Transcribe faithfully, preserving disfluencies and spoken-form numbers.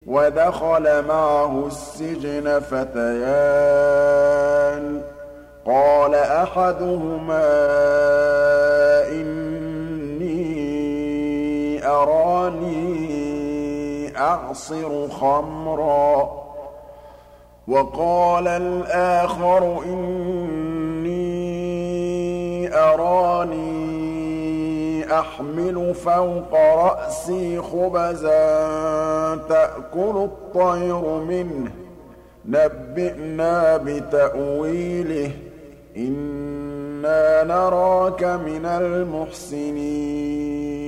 وَدَخَلَ مَعَهُ السِّجْنَ فَتَيَانِ ۖ قَالَ أَحَدُهُمَا إِنِّي أَرَانِي أَعْصِرُ خَمْرًا، وَقَالَ الْآخَرُ إِنِّي أَرَانِي أَحْمِلُ فَوْقَ رَأْسِي خُبْزًا تَأْكُلُ الطَّيْرُ مِنْهُ ۖ نَبِّئْنَا بِتَأْوِيلِهِ ۖ إِنَّا نَرَاكَ مِنَ الْمُحْسِنِينَ